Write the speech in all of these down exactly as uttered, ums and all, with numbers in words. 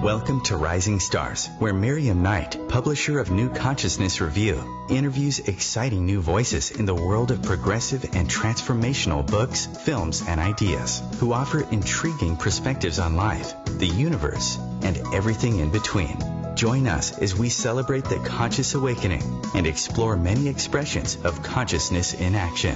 Welcome to Rising Stars, where Miriam Knight, publisher of New Consciousness Review, interviews exciting new voices in the world of progressive and transformational books, films, and ideas, who offer intriguing perspectives on life, the universe, and everything in between. Join us as we celebrate the conscious awakening and explore many expressions of consciousness in action.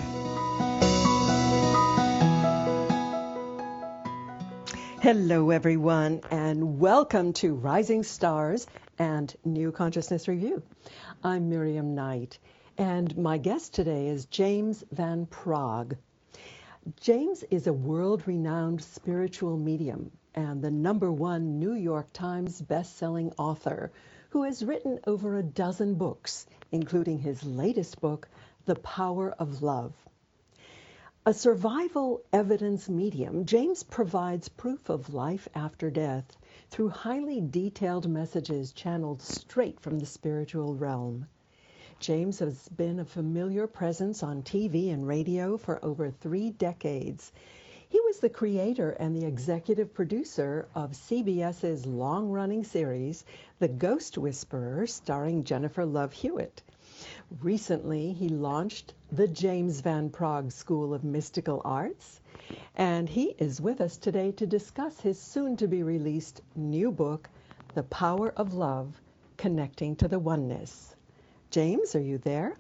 Hello, everyone, and welcome to Rising Stars and New Consciousness Review. I'm Miriam Knight, and my guest today is James Van Praagh. James is a world-renowned spiritual medium and the number one New York Times best-selling author who has written over a dozen books, including his latest book, The Power of Love. A survival evidence medium, James provides proof of life after death through highly detailed messages channeled straight from the spiritual realm. James has been a familiar presence on T V and radio for over three decades. He was the creator and the executive producer of CBS's long-running series, The Ghost Whisperer, starring Jennifer Love Hewitt. Recently, he launched the James Van Praagh School of Mystical Arts, and he is with us today to discuss his soon-to-be-released new book, The Power of Love, Connecting to the Oneness. James, are you there?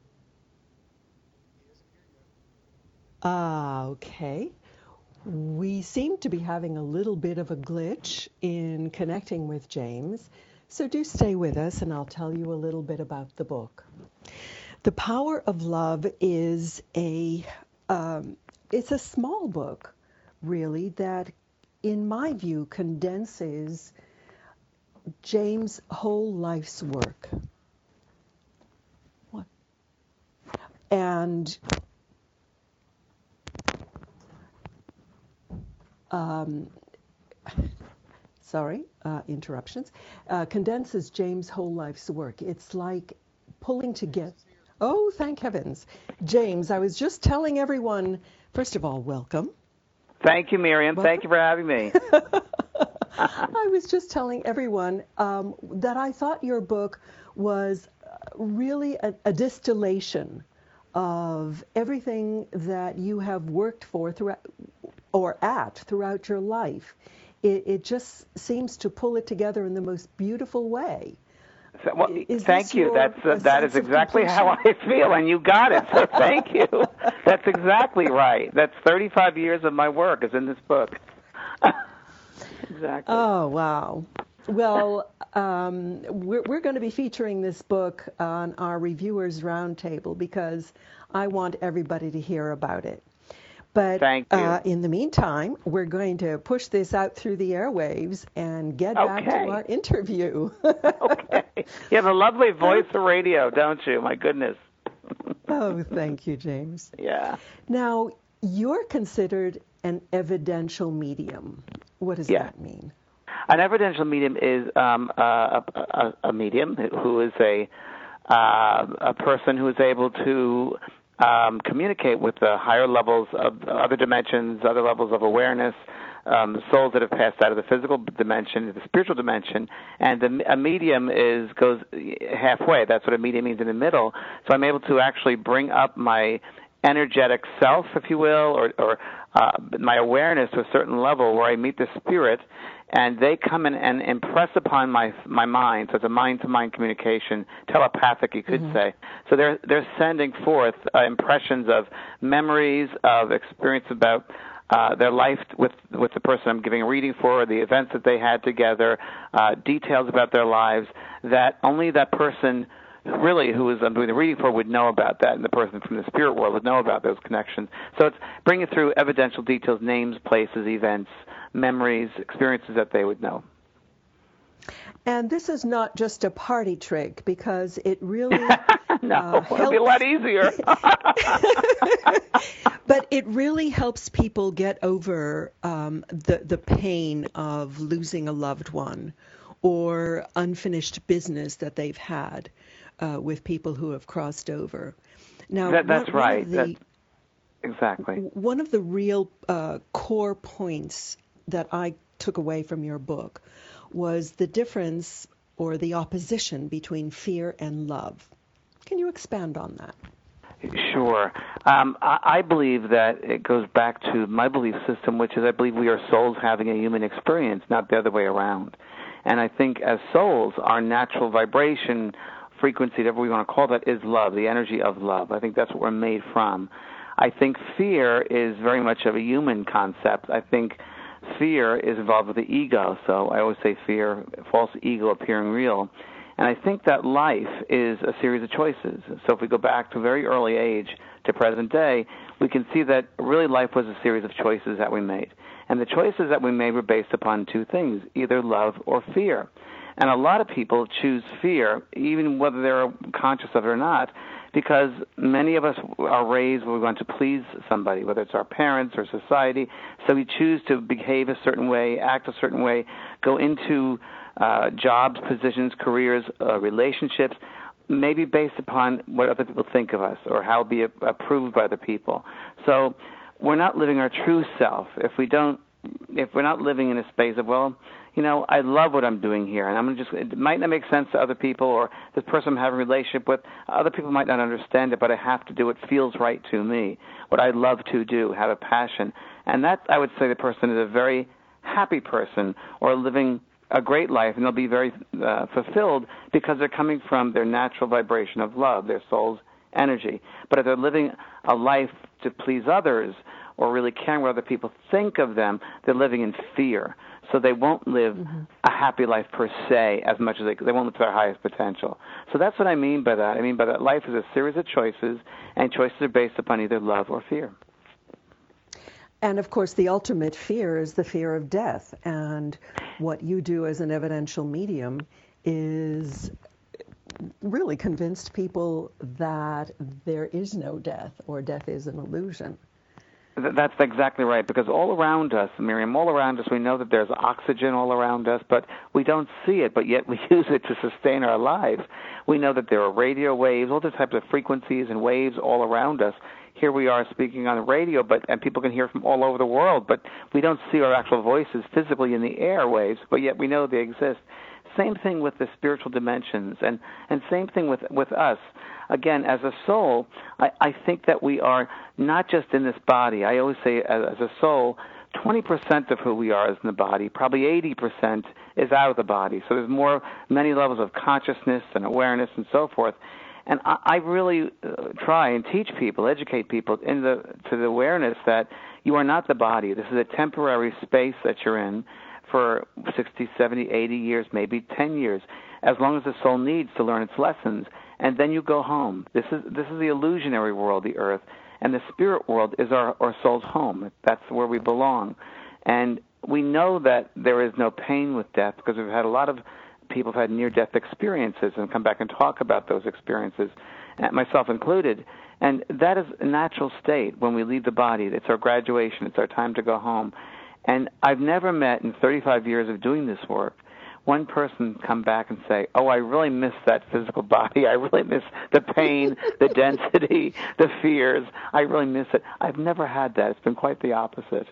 Ah, okay. We seem to be having a little bit of a glitch in connecting with James, so do stay with us and I'll tell you a little bit about the book. The Power of Love is a um, it's a small book, really, that, in my view, condenses James' whole life's work. What? And um, sorry, uh, interruptions. Uh, condenses James' whole life's work. It's like pulling together. Oh, thank heavens. James, I was just telling everyone, first of all, welcome. Thank you, Miriam. Welcome. Thank you for having me. I was just telling everyone um, that I thought your book was really a, a distillation of everything that you have worked for throughout, or at throughout your life. It, it just seems to pull it together in the most beautiful way. So, well, thank you. That's uh, that is exactly how I feel, and you got it. So thank you. That's exactly right. That's thirty-five years of my work is in this book. Exactly. Oh, wow. Well, um, we're, we're going to be featuring this book on our Reviewers Roundtable because I want everybody to hear about it. But Thank you. Uh, in the meantime, we're going to push this out through the airwaves and get okay. back to our interview. Okay. You have a lovely voice for radio, don't you? My goodness. Oh, thank you, James. Yeah. Now, you're considered an evidential medium. What does yeah. that mean? An evidential medium is um, a, a, a medium who is a uh, a person who is able to Um, communicate with the higher levels of other dimensions, other levels of awareness, um, souls that have passed out of the physical dimension to the spiritual dimension, and the, a medium is goes halfway. That's what a medium means, in the middle. So I'm able to actually bring up my energetic self, if you will, or, or uh, my awareness to a certain level where I meet the spirit, and they come in and impress upon my my mind. So it's a mind-to-mind communication, telepathic, you could mm-hmm. say. So they're they're sending forth uh, impressions of memories, of experience about uh, their life with with the person I'm giving a reading for, the events that they had together, uh, details about their lives that only that person really who is I'm doing the reading for would know about that, and the person from the spirit world would know about those connections. So it's bringing through evidential details, names, places, events, memories, experiences that they would know. And this is not just a party trick, because it really no, uh, helps. It'll be a lot easier. But it really helps people get over um, the the pain of losing a loved one or unfinished business that they've had uh, with people who have crossed over. Now, that, that's one, right. One the, that, exactly. One of the real uh, core points that I took away from your book was the difference or the opposition between fear and love. Can you expand on that? Sure. Um, I, I believe that it goes back to my belief system, which is I believe we are souls having a human experience, not the other way around. And I think as souls, our natural vibration, frequency, whatever we want to call that, is love, the energy of love. I think that's what we're made from. I think fear is very much of a human concept. I think fear is involved with the ego. So I always say fear, false ego appearing real. And I think that life is a series of choices. So if we go back to a very early age to present day, we can see that really life was a series of choices that we made. And the choices that we made were based upon two things, either love or fear. And a lot of people choose fear, even whether they're conscious of it or not, because many of us are raised where we want to please somebody, whether it's our parents or society. So we choose to behave a certain way, act a certain way, go into uh, jobs, positions, careers, uh, relationships, maybe based upon what other people think of us or how be approved by the people. So we're not living our true self if we don't, if we're not living in a space of, well, you know, I love what I'm doing here, and I'm going to just, it might not make sense to other people, or this person I'm having a relationship with, other people might not understand it, but I have to do what feels right to me, what I love to do, have a passion. And that, I would say, the person is a very happy person or living a great life, and they'll be very uh, fulfilled because they're coming from their natural vibration of love, their soul's energy. But if they're living a life to please others or really caring what other people think of them, they're living in fear. So they won't live mm-hmm. a happy life per se as much as they they won't live to their highest potential. So that's what I mean by that. I mean by that life is a series of choices, and choices are based upon either love or fear. And, of course, the ultimate fear is the fear of death. And what you do as an evidential medium is really convinced people that there is no death, or death is an illusion. That's exactly right, because all around us, Miriam, all around us, we know that there's oxygen all around us, but we don't see it, but yet we use it to sustain our lives. We know that there are radio waves, all the types of frequencies and waves all around us. Here we are speaking on the radio, but and people can hear from all over the world, but we don't see our actual voices physically in the airwaves, but yet we know they exist. Same thing with the spiritual dimensions, and, and same thing with, with us. Again, as a soul, I, I think that we are not just in this body. I always say as, as a soul, twenty percent of who we are is in the body. Probably eighty percent is out of the body. So there's more, many levels of consciousness and awareness and so forth. And I, I really uh, try and teach people, educate people in the, to the awareness that you are not the body. This is a temporary space that you're in for sixty, seventy, eighty years, maybe ten years, as long as the soul needs to learn its lessons. And then you go home. This is this is the illusionary world, the earth, and the spirit world is our, our soul's home. That's where we belong. And we know that there is no pain with death because we've had a lot of people who've had near-death experiences and come back and talk about those experiences, myself included. And that is a natural state when we leave the body. It's our graduation. It's our time to go home. And I've never met in thirty-five years of doing this work one person come back and say, oh, I really miss that physical body. I really miss the pain, the density, the fears. I really miss it. I've never had that. It's been quite the opposite.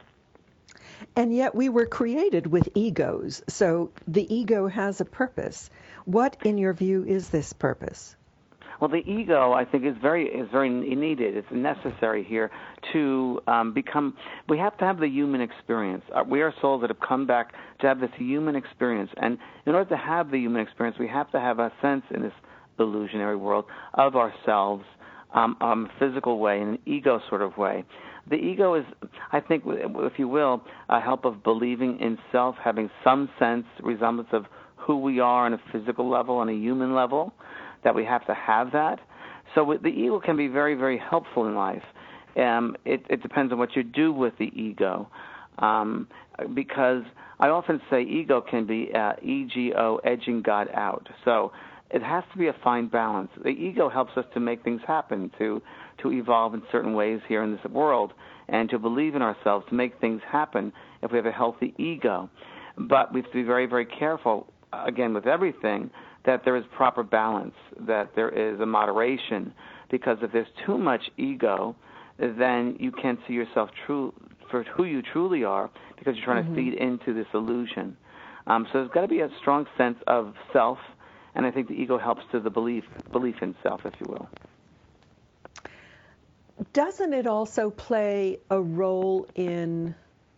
And yet we were created with egos. So the ego has a purpose. What, in your view, is this purpose? Well, the ego, I think, is very is very needed. It's necessary here to um, become. We have to have the human experience. We are souls that have come back to have this human experience, and in order to have the human experience, we have to have a sense in this illusionary world of ourselves, um, um, physical way, in an ego sort of way. The ego is, I think, if you will, a help of believing in self, having some sense, resemblance of who we are on a physical level, on a human level, that we have to have that. So the ego can be very, very helpful in life. Um, it, it depends on what you do with the ego. Um, because I often say ego can be uh, E G O, edging God out. So it has to be a fine balance. The ego helps us to make things happen, to, to evolve in certain ways here in this world, and to believe in ourselves, to make things happen if we have a healthy ego. But we have to be very, very careful, again, with everything, that there is proper balance, that there is a moderation, because if there's too much ego, then you can't see yourself true for who you truly are, because you're trying mm-hmm. to feed into this illusion. Um, so there's got to be a strong sense of self, and I think the ego helps to the belief belief in self, if you will. Doesn't it also play a role in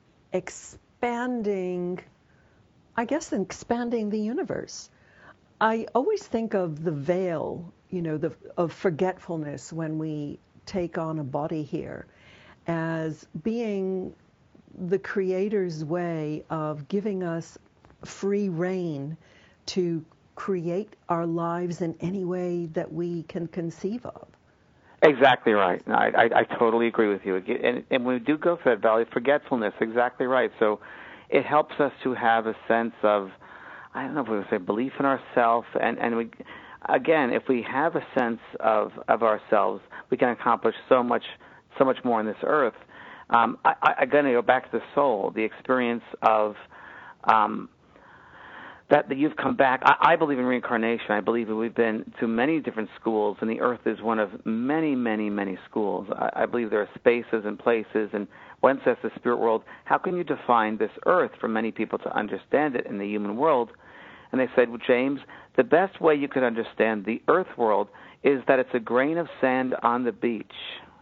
expanding, I guess, in expanding the universe? I always think of the veil, you know, the, of forgetfulness when we take on a body here as being the Creator's way of giving us free rein to create our lives in any way that we can conceive of. Exactly right. I, I, I totally agree with you. And, and when we do go through that valley of forgetfulness, exactly right. So it helps us to have a sense of, I don't know if we would say belief in ourselves. And, and we, again, if we have a sense of, of ourselves, we can accomplish so much so much more on this earth. Um, I, I, again, I go back to the soul, the experience of um, that, that you've come back. I, I believe in reincarnation. I believe that we've been to many different schools, and the earth is one of many, many, many schools. I, I believe there are spaces and places, and once that's the spirit world, how can you define this earth for many people to understand it in the human world? And they said, well, James, the best way you could understand the earth world is that it's a grain of sand on the beach.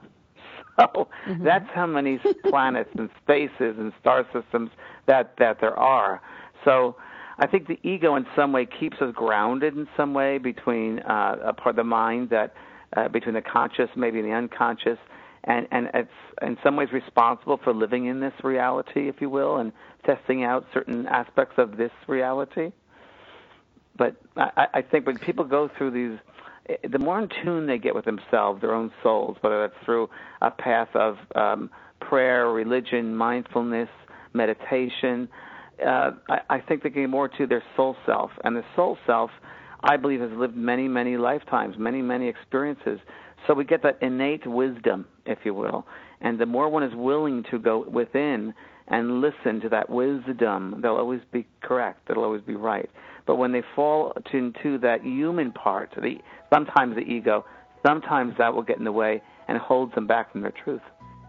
So mm-hmm. that's how many planets and spaces and star systems that, that there are. So I think the ego in some way keeps us grounded in some way between uh, a part of the mind, that uh, between the conscious, maybe the unconscious, and, and it's in some ways responsible for living in this reality, if you will, and testing out certain aspects of this reality. But I, I think when people go through these, the more in tune they get with themselves, their own souls, whether that's through a path of um, prayer, religion, mindfulness, meditation, uh, I, I think they get more to their soul self. And the soul self, I believe, has lived many, many lifetimes, many, many experiences. So we get that innate wisdom, if you will. And the more one is willing to go within and listen to that wisdom, they'll always be correct. It'll always be right. But when they fall into that human part, the, sometimes the ego, sometimes that will get in the way and holds them back from their truth.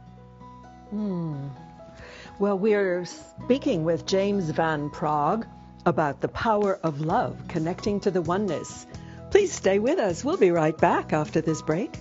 Hmm. Well, we're speaking with James Van Praagh about the power of love connecting to the oneness. Please stay with us. We'll be right back after this break.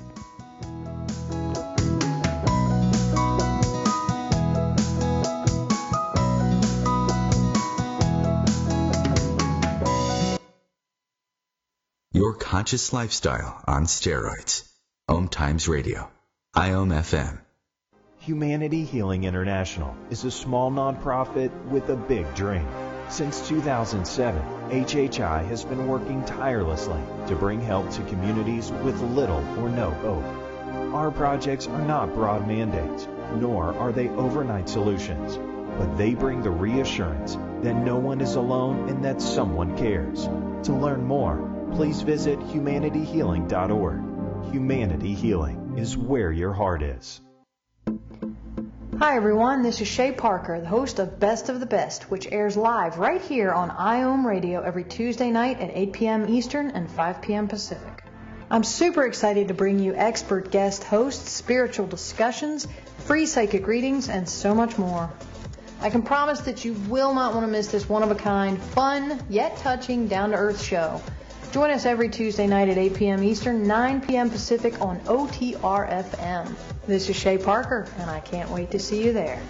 Your conscious lifestyle on steroids. Om Times Radio. I O M F M. Humanity Healing International is a small nonprofit with a big dream. Since two thousand seven, H H I has been working tirelessly to bring help to communities with little or no hope. Our projects are not broad mandates, nor are they overnight solutions, but they bring the reassurance that no one is alone and that someone cares. To learn more, please visit humanity healing dot org. Humanity Healing is where your heart is. Hi everyone, this is Shay Parker, the host of Best of the Best, which airs live right here on I O M Radio every Tuesday night at eight p.m. Eastern and five p.m. Pacific. I'm super excited to bring you expert guest hosts, spiritual discussions, free psychic readings, and so much more. I can promise that you will not want to miss this one-of-a-kind, fun, yet touching, down-to-earth show. Join us every Tuesday night at eight p.m. Eastern, nine p.m. Pacific on O T R F M. This is Shay Parker, and I can't wait to see you there.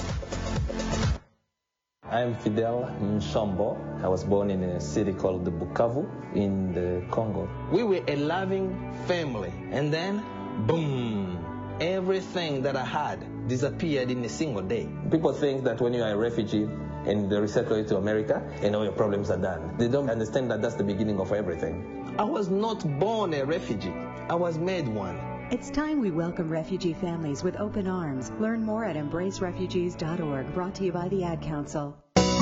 I'm Fidel Mshombo. I was born in a city called the Bukavu in the Congo. We were a loving family, and then, boom, everything that I had disappeared in a single day. People think that when you are a refugee and they resettle you to America, and all your problems are done. They don't understand that that's the beginning of everything. I was not born a refugee. I was made one. It's time we welcome refugee families with open arms. Learn more at embrace refugees dot org, brought to you by the Ad Council.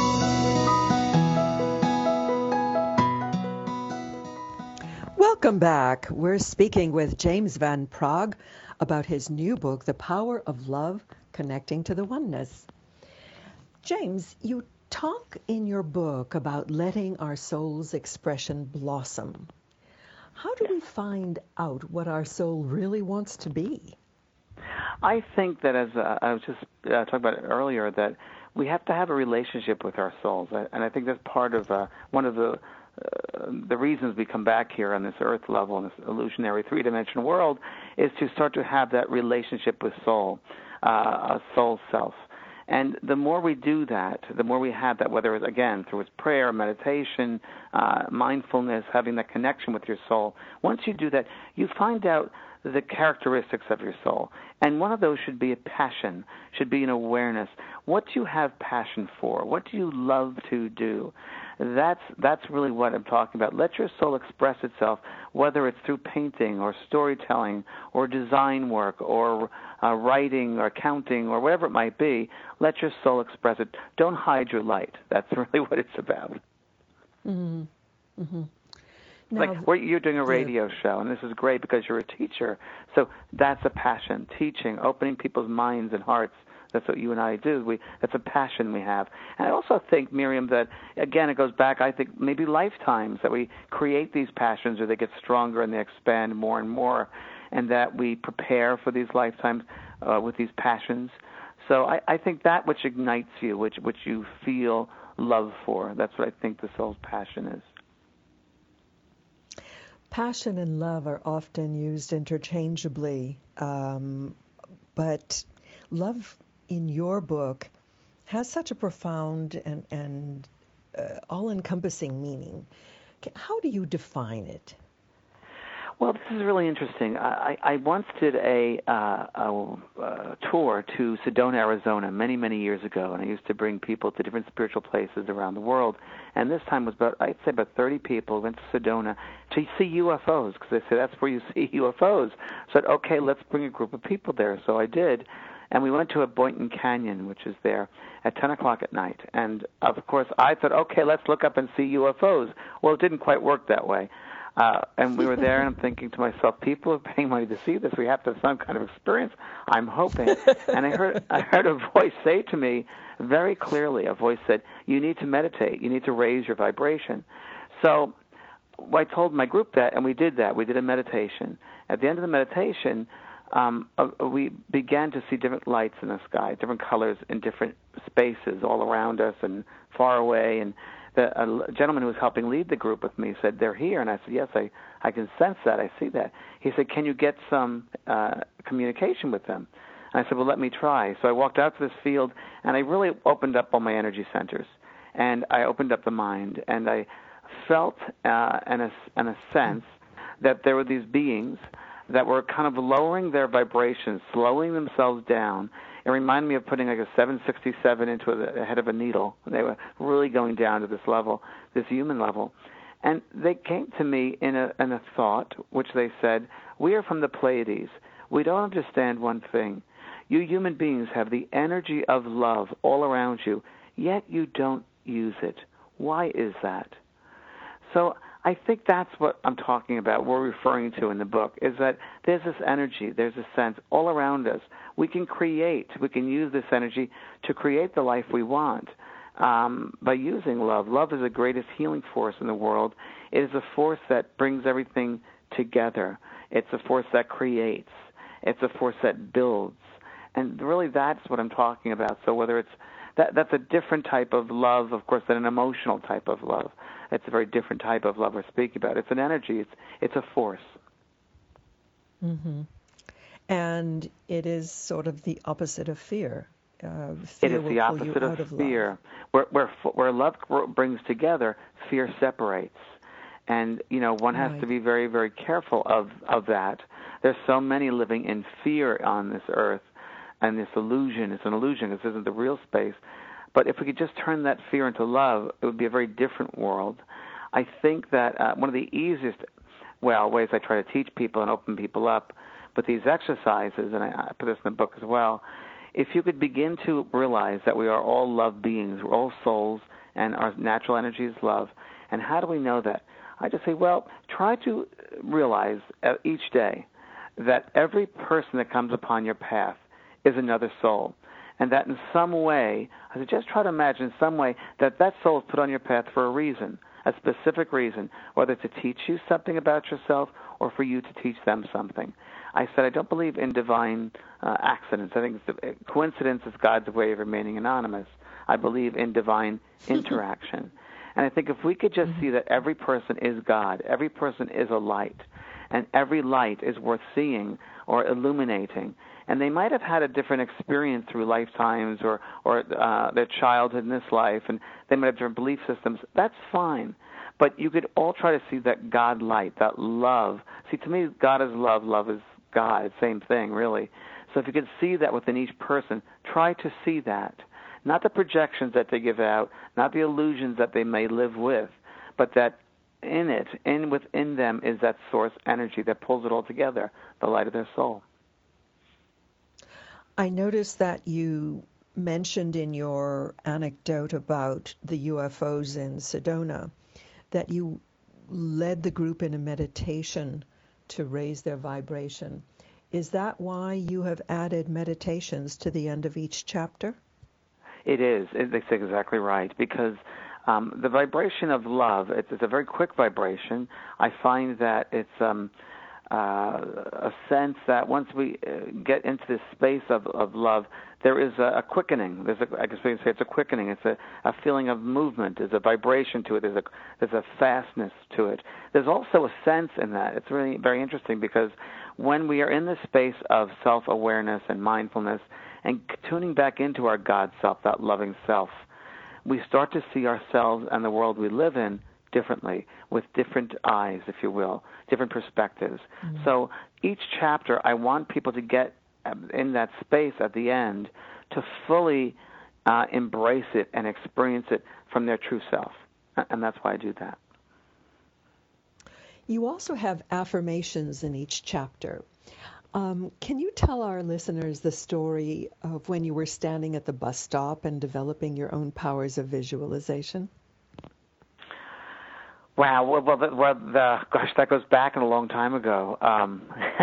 Welcome back. We're speaking with James Van Praagh about his new book, The Power of Love, Connecting to the Oneness. James, you talk in your book about letting our soul's expression blossom. How do we find out what our soul really wants to be? I think that, as uh, I was just uh, talking about it earlier, that we have to have a relationship with our souls, and I think that's part of uh, one of the uh, the reasons we come back here on this earth level, in this illusionary three-dimensional world, is to start to have that relationship with soul, uh, a soul self. And the more we do that, the more we have that, whether it's, again, through its prayer, meditation, uh, mindfulness, having that connection with your soul, once you do that, you find out the characteristics of your soul. And one of those should be a passion, should be an awareness. What do you have passion for? What do you love to do? That's that's really what I'm talking about. Let your soul express itself, whether it's through painting or storytelling or design work or uh, writing or counting or whatever it might be. Let your soul express it. Don't hide your light. That's really what it's about. Mm-hmm. Mm-hmm. Now, like we're, you're doing a radio yeah. show, and this is great because you're a teacher. So that's a passion, teaching, opening people's minds and hearts. That's what you and I do. We That's a passion we have. And I also think, Miriam, that, again, it goes back, I think, maybe lifetimes, that we create these passions or they get stronger and they expand more and more, and that we prepare for these lifetimes uh, with these passions. So I, I think that which ignites you, which, which you feel love for, that's what I think the soul's passion is. Passion and love are often used interchangeably, um, but love in your book has such a profound and, and uh, all-encompassing meaning. How do you define it? Well, this is really interesting. I, I once did a, uh, a, a tour to Sedona, Arizona, many, many years ago, and I used to bring people to different spiritual places around the world. And this time was about, I'd say about thirty people went to Sedona to see U F Os, because they say that's where you see U F Os. So I said, okay, let's bring a group of people there. So I did. And we went to a Boynton Canyon, which is there, at ten o'clock at night. And, of course, I thought, okay, let's look up and see U F Os. Well, it didn't quite work that way. Uh, and we were there, and I'm thinking to myself, people are paying money to see this. We have to have some kind of experience, I'm hoping. And I heard I heard a voice say to me very clearly, a voice said, you need to meditate. You need to raise your vibration. So I told my group that, and we did that. We did a meditation. At the end of the meditation, um, uh, we began to see different lights in the sky, different colors in different spaces all around us and far away. And the a gentleman who was helping lead the group with me said, they're here. And I said, yes, I, I can sense that. I see that. He said, can you get some uh, communication with them? And I said, well, let me try. So I walked out to this field, and I really opened up all my energy centers. And I opened up the mind, and I felt uh, in, a, in a sense that there were these beings that were kind of lowering their vibrations, slowing themselves down. It reminded me of putting like a seven sixty-seven into the head of a needle. They were really going down to this level, this human level. And they came to me in a, in a thought, which they said, we are from the Pleiades. We don't understand one thing. You human beings have the energy of love all around you, yet you don't use it. Why is that? So I think that's what I'm talking about, we're referring to in the book, is that there's this energy, there's a sense all around us. We can create, we can use this energy to create the life we want um, by using love. Love is the greatest healing force in the world. It is a force that brings everything together. It's a force that creates. It's a force that builds. And really that's what I'm talking about. So whether it's, that, that's a different type of love, of course, than an emotional type of love. It's a very different type of love we're speaking about. It's an energy. It's it's a force. Mm-hmm. And it is sort of the opposite of fear. Uh, fear it is the opposite of, of fear. Where, where where love brings together, fear separates. And, you know, one has right. to be very, very careful of, of that. There's so many living in fear on this earth, and this illusion. It's an illusion. This isn't the real space. But if we could just turn that fear into love, it would be a very different world. I think that uh, one of the easiest, well, ways I try to teach people and open people up with these exercises, and I, I put this in the book as well, if you could begin to realize that we are all love beings, we're all souls, and our natural energy is love. And how do we know that? I just say, well, try to realize uh, each day that every person that comes upon your path is another soul. And that in some way, I said, just try to imagine in some way that that soul is put on your path for a reason, a specific reason, whether to teach you something about yourself or for you to teach them something. I said, I don't believe in divine uh, accidents. I think it's, coincidence is God's way of remaining anonymous. I believe in divine interaction. And I think if we could just see that every person is God, every person is a light, and every light is worth seeing or illuminating. And they might have had a different experience through lifetimes or, or uh, their childhood in this life, and they might have different belief systems. That's fine. But you could all try to see that God light, that love. See, to me, God is love, love is God. Same thing, really. So if you could see that within each person, try to see that. Not the projections that they give out, not the illusions that they may live with, but that in it, in within them is that source energy that pulls it all together, the light of their soul. I noticed that you mentioned in your anecdote about the U F Os in Sedona that you led the group in a meditation to raise their vibration. Is that why you have added meditations to the end of each chapter? It is. That's exactly right, because um, the vibration of love, it's, it's a very quick vibration. I find that it's um, uh, a sense that once we uh, get into this space of, of love, there is a, a quickening. There's a, I guess we can say it's a quickening. It's a, a feeling of movement. There's a vibration to it. There's a, there's a fastness to it. There's also a sense in that. It's really very interesting because when we are in this space of self-awareness and mindfulness and tuning back into our God self, that loving self, we start to see ourselves and the world we live in differently, with different eyes, if you will, different perspectives. Mm-hmm. So each chapter, I want people to get in that space at the end to fully uh, embrace it and experience it from their true self. And that's why I do that. You also have affirmations in each chapter. Um, can you tell our listeners the story of when you were standing at the bus stop and developing your own powers of visualization? Wow, well, well, the, well the, gosh, that goes back a long time ago. Um,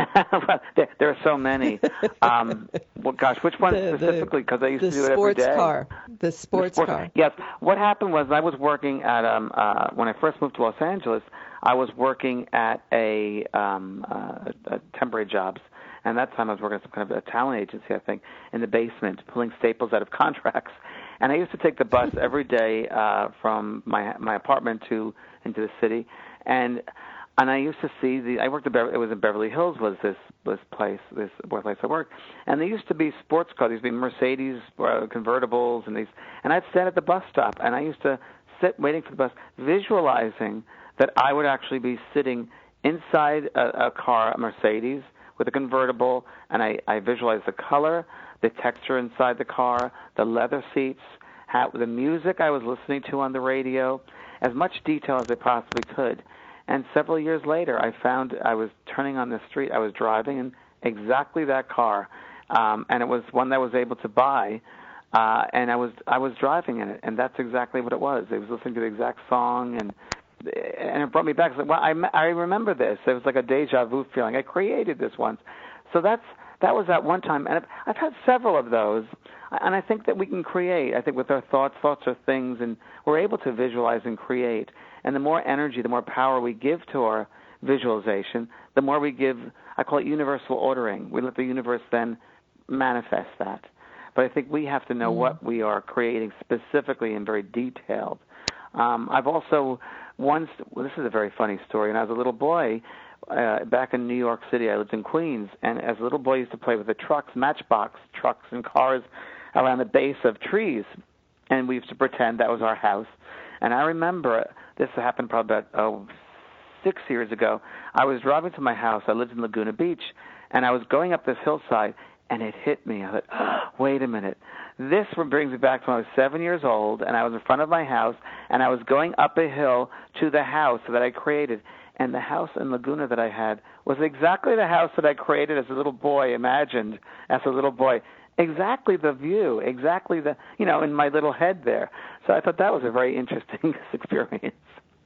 there, there are so many. Um, well, gosh, which one the, specifically? Because I used to do it every day. The sports car. The sports car. Yes. What happened was I was working at, um, uh, when I first moved to Los Angeles, I was working at a, um, uh, a temporary jobs. And that time I was working at some kind of a talent agency, I think, in the basement, pulling staples out of contracts. And I used to take the bus every day uh, from my my apartment to into the city, and and I used to see the. I worked at Beverly, it was in Beverly Hills was this this place this place I worked, and there used to be sports cars. There used to be Mercedes uh, convertibles and these, and I'd stand at the bus stop and I used to sit waiting for the bus, visualizing that I would actually be sitting inside a, a car, a Mercedes with a convertible, and I, I visualized the color, the texture inside the car, the leather seats, how, the music I was listening to on the radio, as much detail as I possibly could. And several years later, I found I was turning on the street. I was driving in exactly that car, um, and it was one that I was able to buy, uh, and I was I was driving in it, and that's exactly what it was. I was listening to the exact song, and and it brought me back. Well, I, I remember this. It was like a deja vu feeling. I created this once. So that's that was at one time. And I've, I've had several of those. And I think that we can create. I think with our thoughts, thoughts are things, and we're able to visualize and create. And the more energy, the more power we give to our visualization, the more we give, I call it universal ordering. We let the universe then manifest that. But I think we have to know mm. what we are creating specifically and very detailed. Um, I've also once, well, this is a very funny story, and as a little boy, uh, back in New York City, I lived in Queens, and as a little boy I used to play with the trucks, matchbox trucks and cars around the base of trees, and we used to pretend that was our house. And I remember, this happened probably about oh, six years ago, I was driving to my house. I lived in Laguna Beach, and I was going up this hillside, and it hit me. I thought, oh, wait a minute. This brings me back to when I was seven years old, and I was in front of my house, and I was going up a hill to the house that I created. And the house in Laguna that I had was exactly the house that I created as a little boy, imagined as a little boy. Exactly the view, exactly the, you know, in my little head there. So I thought that was a very interesting experience.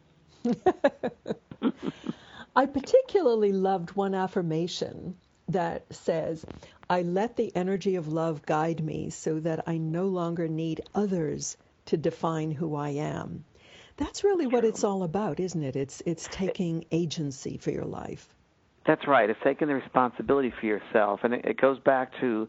I particularly loved one affirmation that says, I let the energy of love guide me so that I no longer need others to define who I am. That's really what it's all about, isn't it? It's it's taking agency for your life. That's right. It's taking the responsibility for yourself. And it, it goes back to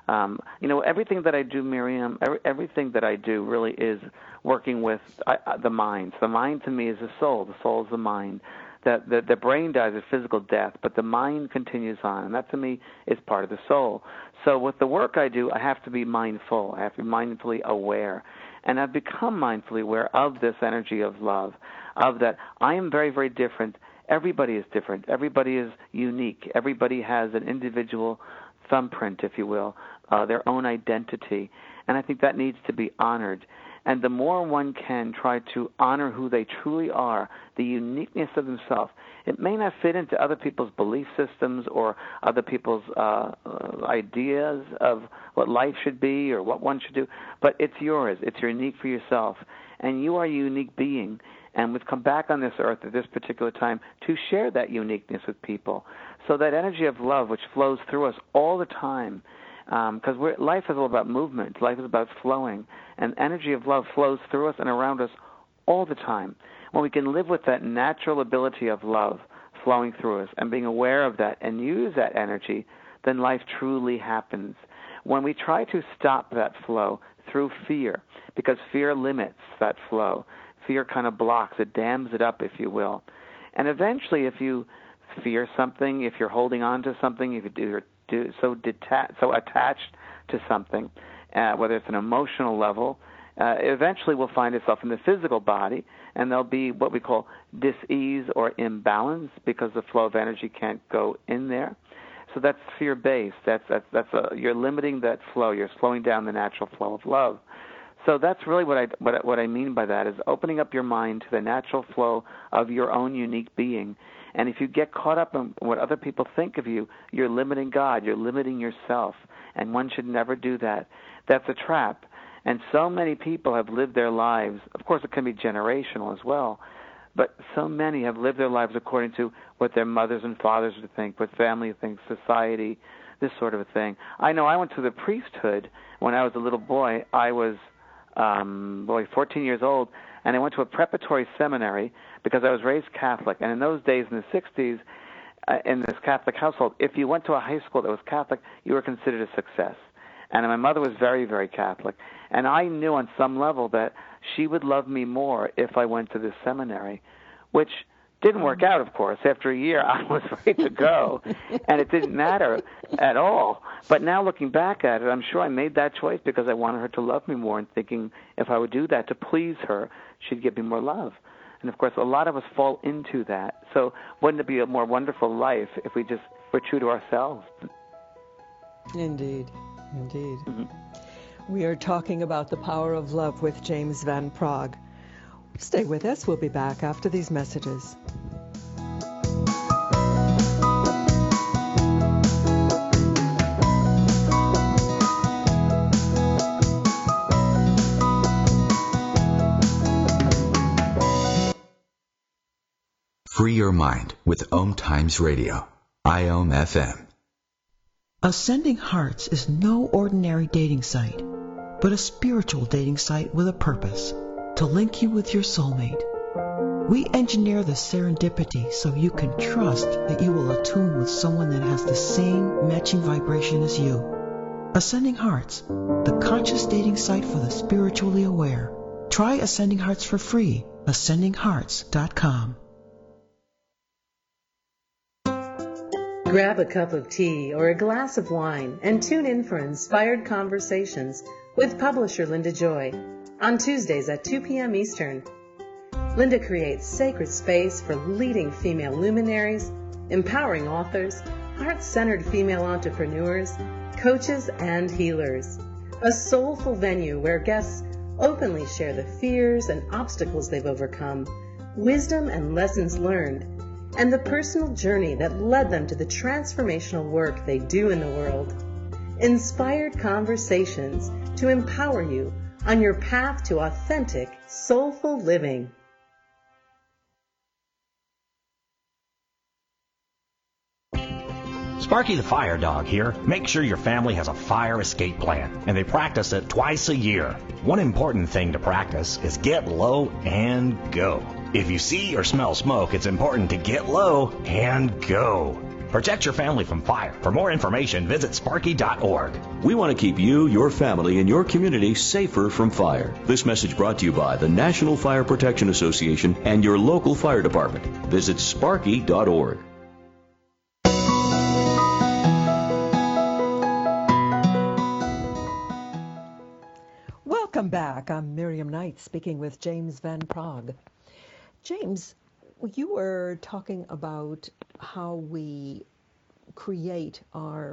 Um, you know, everything that I do, Miriam, every, everything that I do really is working with I, I, the mind. The mind to me is the soul. The soul is the mind. That the, the brain dies a physical death, but the mind continues on, and that to me is part of the soul. So with the work I do, I have to be mindful. I have to be mindfully aware. And I've become mindfully aware of this energy of love, of that I am very, very different. Everybody is different. Everybody is unique. Everybody has an individual thumbprint, if you will, uh, their own identity. And I think that needs to be honored. And the more one can try to honor who they truly are, the uniqueness of themselves, it may not fit into other people's belief systems or other people's uh, uh, ideas of what life should be or what one should do, but it's yours. It's unique for yourself. And you are a unique being. And we've come back on this earth at this particular time to share that uniqueness with people. So that energy of love, which flows through us all the time, because um, life is all about movement. Life is about flowing. And energy of love flows through us and around us all the time. When we can live with that natural ability of love flowing through us and being aware of that and use that energy, then life truly happens. When we try to stop that flow through fear, because fear limits that flow, fear kind of blocks, it dams it up, if you will. And eventually, if you fear something, if you're holding on to something, if you're do, so, deta- so attached to something, uh, whether it's an emotional level, uh, eventually will find itself in the physical body, and there'll be what we call dis-ease or imbalance because the flow of energy can't go in there. So that's fear-based. That's that's that's a, you're limiting that flow. You're slowing down the natural flow of love. So that's really what I what what I mean by that is opening up your mind to the natural flow of your own unique being. And if you get caught up in what other people think of you, you're limiting God. You're limiting yourself. And one should never do that. That's a trap. And so many people have lived their lives. Of course, it can be generational as well. But so many have lived their lives according to what their mothers and fathers would think, what family thinks, society, this sort of a thing. I know I went to the priesthood when I was a little boy. I was, um, boy, fourteen years old, and I went to a preparatory seminary because I was raised Catholic. And in those days, in the sixties, uh, in this Catholic household, if you went to a high school that was Catholic, you were considered a success. And my mother was very, very Catholic. And I knew on some level that she would love me more if I went to this seminary, which didn't work out, of course. After a year, I was ready to go, and it didn't matter at all. But now looking back at it, I'm sure I made that choice because I wanted her to love me more and thinking if I would do that to please her, she'd give me more love. And, of course, a lot of us fall into that. So wouldn't it be a more wonderful life if we just were true to ourselves? Indeed. Indeed. Mm-hmm. We are talking about the power of love with James Van Praagh. Stay with us. We'll be back after these messages. Free your mind with Om Times Radio, I O M F M. Ascending Hearts is no ordinary dating site, but a spiritual dating site with a purpose, to link you with your soulmate. We engineer the serendipity so you can trust that you will attune with someone that has the same matching vibration as you. Ascending Hearts, the conscious dating site for the spiritually aware. Try Ascending Hearts for free, ascending hearts dot com. Grab a cup of tea or a glass of wine and tune in for Inspired Conversations with publisher Linda Joy on Tuesdays at two p.m. Eastern. Linda creates sacred space for leading female luminaries, empowering authors, heart-centered female entrepreneurs, coaches, and healers. A soulful venue where guests openly share the fears and obstacles they've overcome, wisdom and lessons learned, and the personal journey that led them to the transformational work they do in the world. Inspired Conversations to empower you on your path to authentic, soulful living. Sparky the Fire Dog here. Make sure your family has a fire escape plan, and they practice it twice a year. One important thing to practice is get low and go. If you see or smell smoke, it's important to get low and go. Protect your family from fire. For more information, visit sparky dot org. We want to keep you, your family, and your community safer from fire. This message brought to you by the National Fire Protection Association and your local fire department. Visit sparky dot org. Welcome back. I'm Miriam Knight speaking with James Van Praagh. James, you were talking about how we create our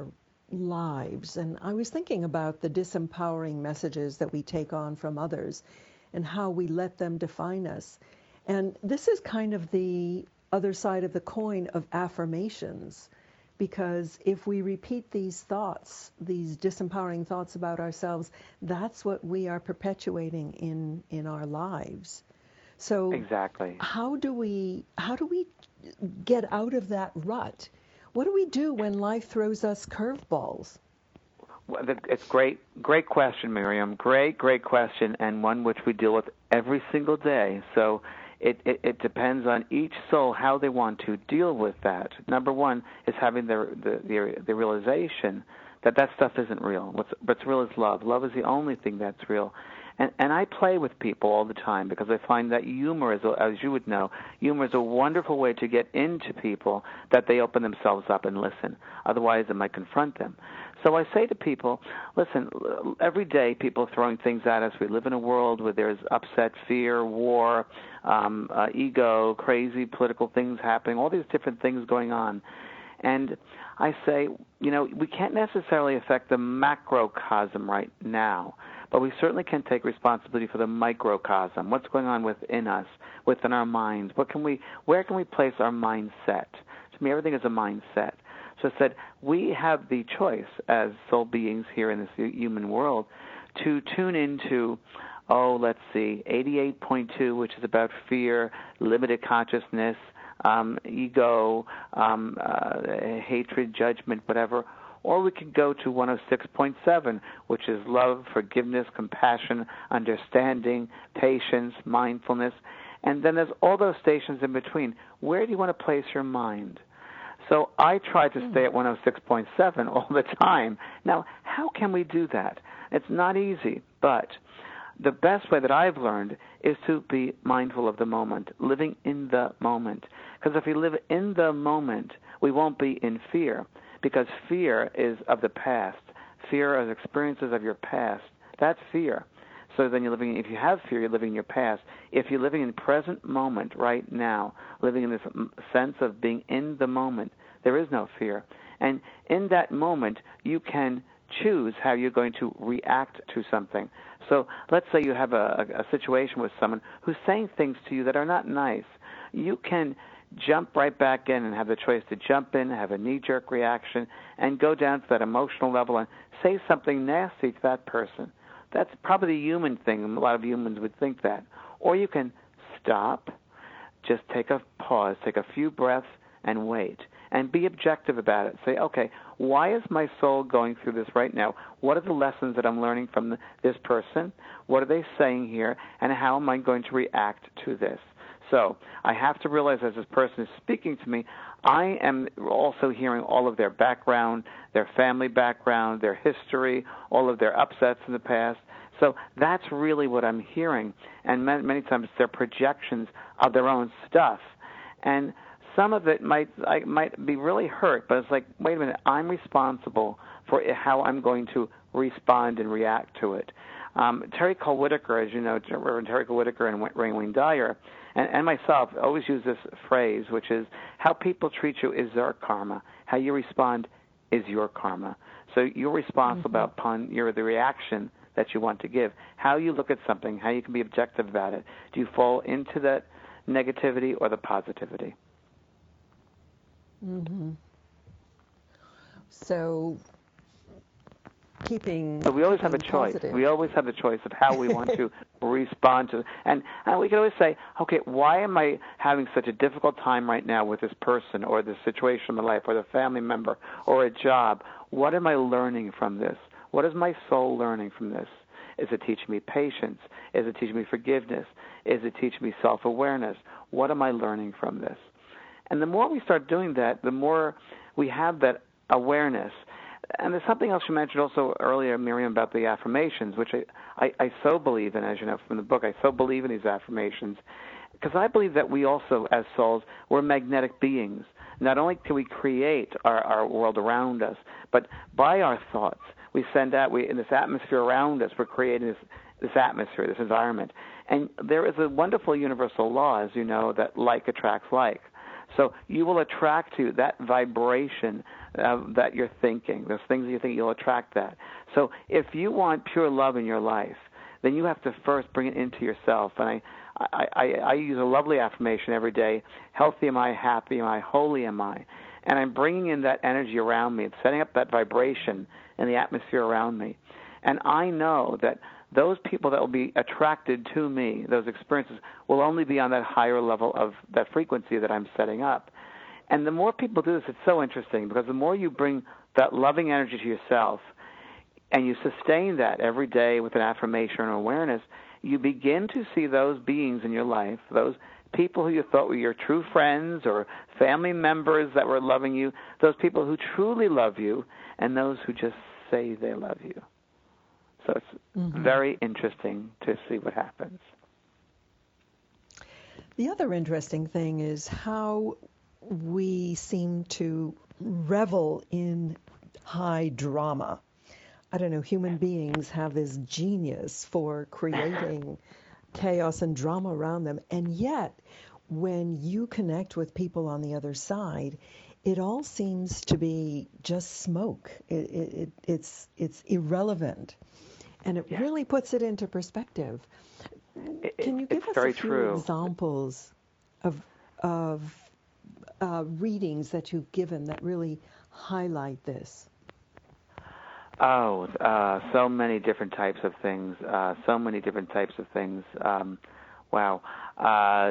lives, and I was thinking about the disempowering messages that we take on from others and how we let them define us. And this is kind of the other side of the coin of affirmations, because if we repeat these thoughts, these disempowering thoughts about ourselves, that's what we are perpetuating in, in our lives. So exactly. How do we how do we get out of that rut? What do we do when life throws us curveballs? Well, it's great, great question, Miriam. Great, great question, and one which we deal with every single day. So it, it, it depends on each soul how they want to deal with that. Number one is having the the, the, the realization that that stuff isn't real. What's, what's real is love. Love is the only thing that's real. And, and I play with people all the time because I find that humor is, a, as you would know, humor is a wonderful way to get into people that they open themselves up and listen. Otherwise, it might confront them. So I say to people, listen, every day people are throwing things at us. We live in a world where there's upset, fear, war, um, uh, ego, crazy political things happening, all these different things going on. And I say, you know, we can't necessarily affect the macrocosm right now, but we certainly can take responsibility for the microcosm. What's going on within us, within our minds? What can we, where can we place our mindset? To me, everything is a mindset. So I said, we have the choice as soul beings here in this human world to tune into, oh, let's see, eighty-eight point two, which is about fear, limited consciousness, um, ego, um, uh, hatred, judgment, whatever. Or we could go to one oh six point seven, which is love, forgiveness, compassion, understanding, patience, mindfulness. And then there's all those stations in between. Where do you want to place your mind? So I try to stay at one oh six point seven all the time. Now, how can we do that? It's not easy, but the best way that I've learned is to be mindful of the moment, living in the moment. Because if we live in the moment, we won't be in fear, because fear is of the past. Fear is experiences of your past. That's fear. So then you're living, if you have fear, you're living in your past. If you're living in the present moment right now, living in this sense of being in the moment, there is no fear. And in that moment, you can choose how you're going to react to something. So let's say you have a, a, a situation with someone who's saying things to you that are not nice. You can jump right back in and have the choice to jump in, have a knee-jerk reaction, and go down to that emotional level and say something nasty to that person. That's probably the human thing. A lot of humans would think that. Or you can stop, just take a pause, take a few breaths, and wait. And be objective about it. Say, okay, why is my soul going through this right now? What are the lessons that I'm learning from the, this person? What are they saying here? And how am I going to react to this? So I have to realize as this person is speaking to me, I am also hearing all of their background, their family background, their history, all of their upsets in the past. So that's really what I'm hearing. And many, many times they're projections of their own stuff. And some of it might I might be really hurt, but it's like, wait a minute, I'm responsible for how I'm going to respond and react to it. Um, Terry Cole Whitaker, as you know, Reverend Terry Cole Whitaker and Raymond Wayne Dyer, and, and myself always use this phrase, which is, how people treat you is their karma. How you respond is your karma. So you're responsible mm-hmm. upon your the reaction that you want to give. How you look at something, how you can be objective about it. Do you fall into that negativity or the positivity? Mm-hmm. So keeping so we always have a choice. Positive. We always have a choice of how we want to respond to, and, and we can always say, okay, why am I having such a difficult time right now with this person or this situation in my life or the family member or a job? What am I learning from this? What is my soul learning from this? Is it teaching me patience? Is it teaching me forgiveness? Is it teaching me self-awareness? What am I learning from this? And the more we start doing that, the more we have that awareness. And there's something else you mentioned also earlier, Miriam, about the affirmations, which I, I, I so believe in, as you know from the book. I so believe in these affirmations because I believe that we also, as souls, we're magnetic beings. Not only can we create our, our world around us, but by our thoughts, we send out, we in this atmosphere around us, we're creating this, this atmosphere, this environment. And there is a wonderful universal law, as you know, that like attracts like. So you will attract to that vibration uh, that you're thinking. Those things that you think, you'll attract that. So if you want pure love in your life, then you have to first bring it into yourself. And I, I, I, I use a lovely affirmation every day: healthy am I, happy am I, holy am I. And I'm bringing in that energy around me and setting up that vibration in the atmosphere around me. And I know that those people that will be attracted to me, those experiences, will only be on that higher level of that frequency that I'm setting up. And the more people do this, it's so interesting, because the more you bring that loving energy to yourself and you sustain that every day with an affirmation and awareness, you begin to see those beings in your life, those people who you thought were your true friends or family members that were loving you, those people who truly love you, and those who just say they love you. So it's mm-hmm. very interesting to see what happens. The other interesting thing is how we seem to revel in high drama. I don't know, human beings have this genius for creating chaos and drama around them. And yet, when you connect with people on the other side, it all seems to be just smoke. It, it, it, it's, it's irrelevant. And it yeah. really puts it into perspective. It, Can you give us a few true. examples of of uh, readings that you've given that really highlight this? Oh, uh, so many different types of things. Uh, so many different types of things. Um, wow. Uh,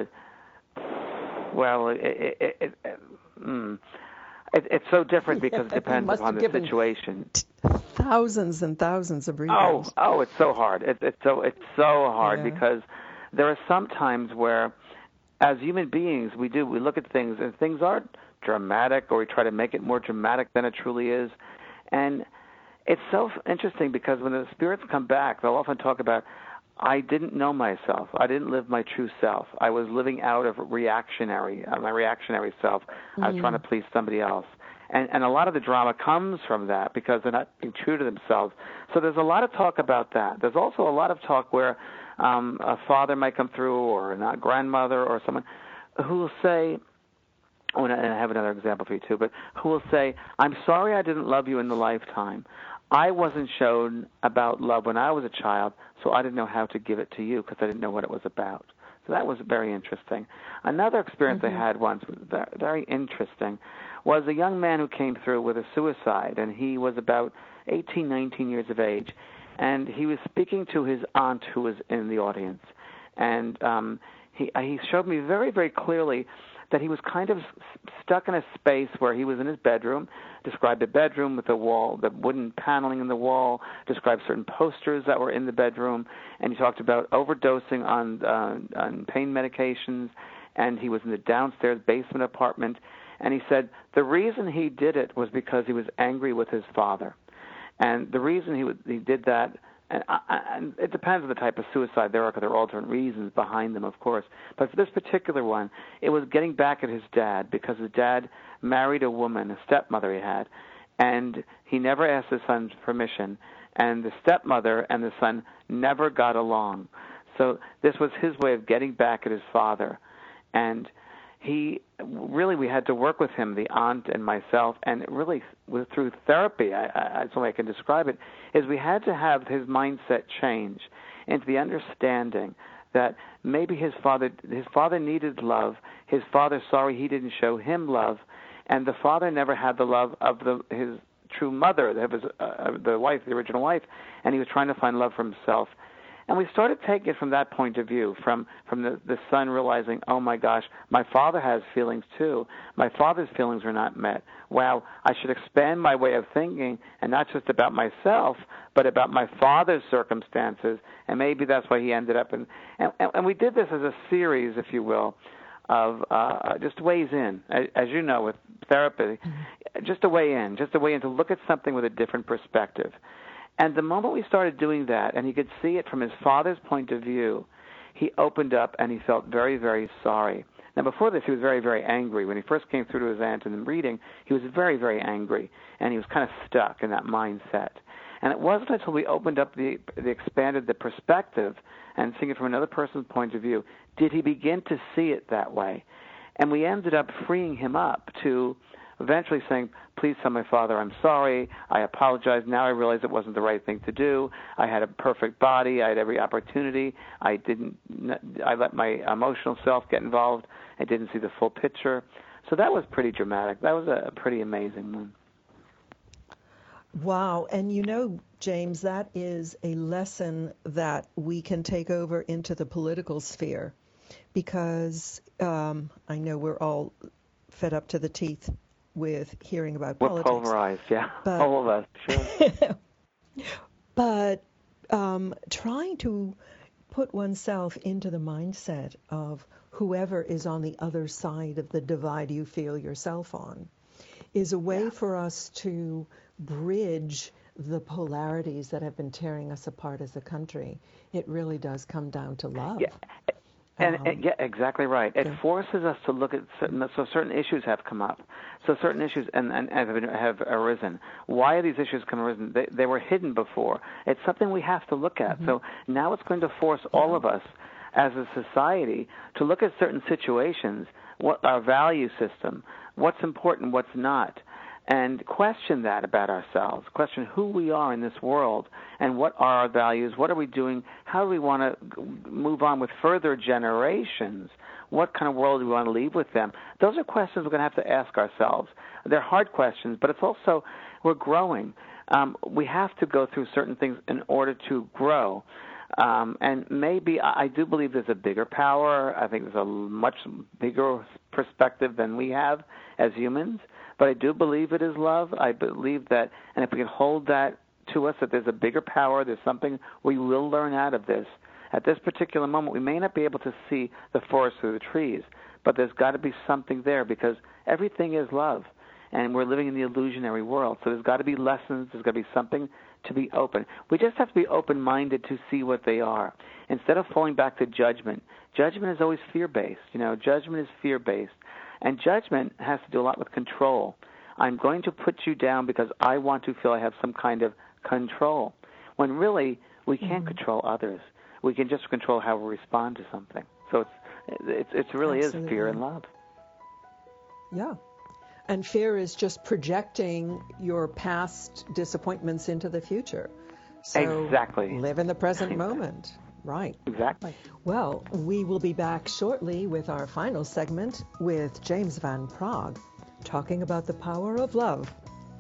well, it, it, it, it, mm, it, it's so different because it depends upon the situation. T- thousands and thousands of readings. Oh, oh, it's so hard. It, it's so it's so hard yeah. because there are some times where, as human beings, we do we look at things and things are dramatic, or we try to make it more dramatic than it truly is, and it's so interesting because when the spirits come back, they'll often talk about, I didn't know myself. I didn't live my true self. I was living out of reactionary, uh, my reactionary self. Mm-hmm. I was trying to please somebody else. And, and a lot of the drama comes from that because they're not being true to themselves. So there's a lot of talk about that. There's also a lot of talk where um, a father might come through, or a grandmother, or someone who will say, oh, and I have another example for you too, but who will say, I'm sorry I didn't love you in the lifetime. I wasn't shown about love when I was a child, so I didn't know how to give it to you because I didn't know what it was about. So that was very interesting. Another experience mm-hmm. I had once, was very, very interesting, was a young man who came through with a suicide, and he was about eighteen, nineteen years of age, and he was speaking to his aunt who was in the audience. And um, he, he showed me very, very clearly that he was kind of stuck in a space where he was in his bedroom, described a bedroom with the wall, the wooden paneling in the wall, described certain posters that were in the bedroom, and he talked about overdosing on, uh, on pain medications, and he was in the downstairs basement apartment, and he said the reason he did it was because he was angry with his father. And the reason he, would, he did that, And, I, and it depends on the type of suicide there are, because there are all different reasons behind them, of course. But for this particular one, it was getting back at his dad, because his dad married a woman, a stepmother he had, and he never asked his son's permission. And the stepmother and the son never got along. So this was his way of getting back at his father. And he really, we had to work with him, the aunt and myself, and really through therapy, I, I, that's the way I can describe it, is we had to have his mindset change into the understanding that maybe his father his father needed love, his father sorry he didn't show him love, and the father never had the love of the his true mother, that was uh, the wife, the original wife, and he was trying to find love for himself. And we started taking it from that point of view, from, from the, the son realizing, oh, my gosh, my father has feelings too. My father's feelings are not met. Wow, I should expand my way of thinking, and not just about myself, but about my father's circumstances, and maybe that's why he ended up in... And, and, and we did this as a series, if you will, of uh, just ways in, as, as you know, with therapy, mm-hmm. just a way in, just a way in to look at something with a different perspective. And the moment we started doing that, and he could see it from his father's point of view, he opened up and he felt very, very sorry. Now, before this, he was very, very angry. When he first came through to his aunt in the reading, he was very, very angry, and he was kind of stuck in that mindset. And it wasn't until we opened up the, the expanded the perspective and seeing it from another person's point of view, did he begin to see it that way. And we ended up freeing him up to eventually saying, please tell my father I'm sorry, I apologize, now I realize it wasn't the right thing to do, I had a perfect body, I had every opportunity, I didn't, I let my emotional self get involved, I didn't see the full picture. So that was pretty dramatic. That was a, a pretty amazing one. Wow. And you know, James, that is a lesson that we can take over into the political sphere, because um, I know we're all fed up to the teeth with hearing about we're politics. We're polarized, yeah, but, all of us, sure. But um, trying to put oneself into the mindset of whoever is on the other side of the divide you feel yourself on is a way yeah. for us to bridge the polarities that have been tearing us apart as a country. It really does come down to love. Yeah. And, um, and yeah, exactly right. It yeah. forces us to look at certain, so certain issues have come up, so certain issues and, and have, been, have arisen. Why are these issues come arisen? They, they were hidden before. It's something we have to look at. Mm-hmm. So now it's going to force yeah. all of us as a society to look at certain situations, what our value system, what's important, what's not, and question that about ourselves, question who we are in this world and what are our values, what are we doing, how do we want to move on with further generations, what kind of world do we want to leave with them. Those are questions we're going to have to ask ourselves. They're hard questions, but it's also, we're growing. Um, we have to go through certain things in order to grow. Um, and maybe I do believe there's a bigger power. I think there's a much bigger perspective than we have as humans. But I do believe it is love. I believe that, and if we can hold that to us, that there's a bigger power, there's something we will learn out of this. At this particular moment, we may not be able to see the forest through the trees, but there's got to be something there because everything is love, and we're living in the illusionary world. So there's got to be lessons. There's got to be something to be open. We just have to be open-minded to see what they are. Instead of falling back to judgment, judgment is always fear-based. You know, judgment is fear-based. And judgment has to do a lot with control. I'm going to put you down because I want to feel I have some kind of control, when really we can't mm-hmm. control others. We can just control how we respond to something. So it's it's, it's really Absolutely. is fear and love. Yeah. And fear is just projecting your past disappointments into the future. So exactly. live in the present moment. Right. Exactly. Well, we will be back shortly with our final segment with James Van Praagh, talking about the power of love.